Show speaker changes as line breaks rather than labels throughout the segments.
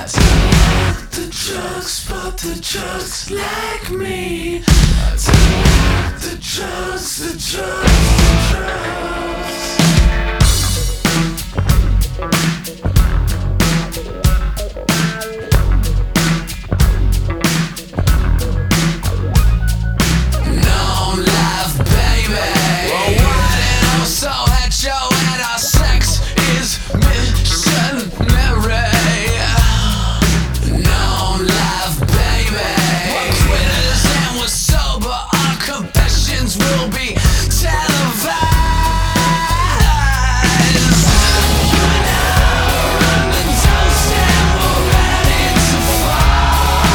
the drugs, but the drugs like me. I don't like the drugs, the drugs, the drugs. No life, baby. Well, why did I so hetero and our sex is missionary? No life, baby. We're quitters and we're sober. Our confessions will be televised. You and I run the toast and we're ready to fall.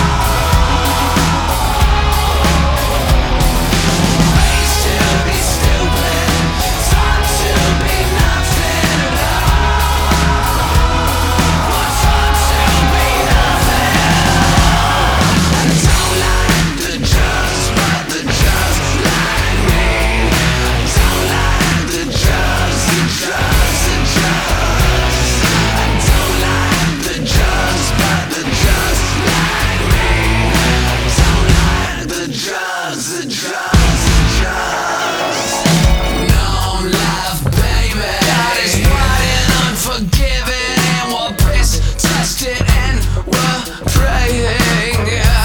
Raised to be stupid, taught to be nothing at all. We're taught to be nothing at all. I don't like the drugs, but the drugs like me. I don't like the drugs, the drugs, the drugs. I don't like the drugs, but the drugs like me. I don't like the drugs, the drugs, the drugs. No life, baby. God is wide and unforgiving, and we're piss tested and we're praying.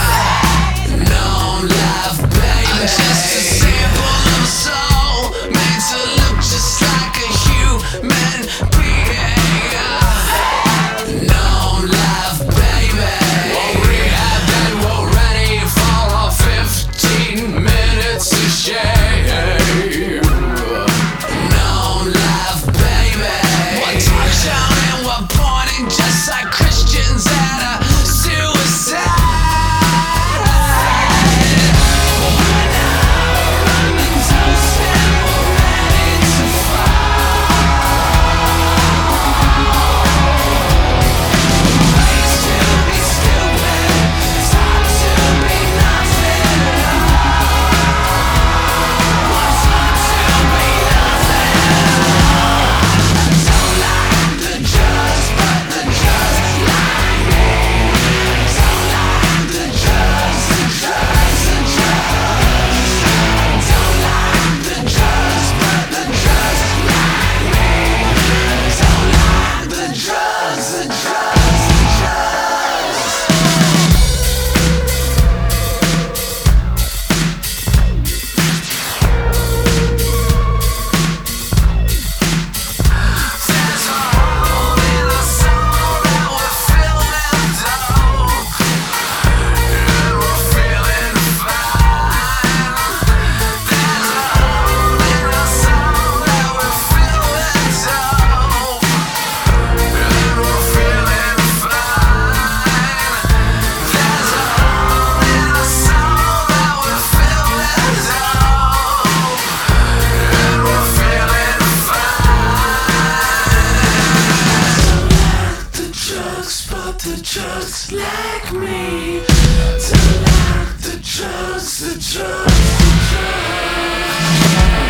No life, baby. I'm just a sample of a soul made to look just like a human being. No life, baby. We'll rehab and we're ready for our 15 minutes of shame. No life, baby. We're touched down and we're pointing just like Christians at a suicide. We're now running toast and we're ready to fall. Raised to be stupid, taught to be nothing at all. We're taught to be nothing at all. I don't like the drugs, but the drugs like me. I don't like the drugs, the drugs, the drugs. I don't like the drugs, but the drugs like me. I don't like the drugs, the drugs, the drugs. There's a hole in our soul that we're feeling dope, and we're feeling fine. There's a hole in our soul that we're feeling dope, and we're feeling fine. There's a hole in our soul that we're feeling dope, and we're feeling fine. The drugs, but the drugs like me. Don't like the drugs, the drugs, the drugs.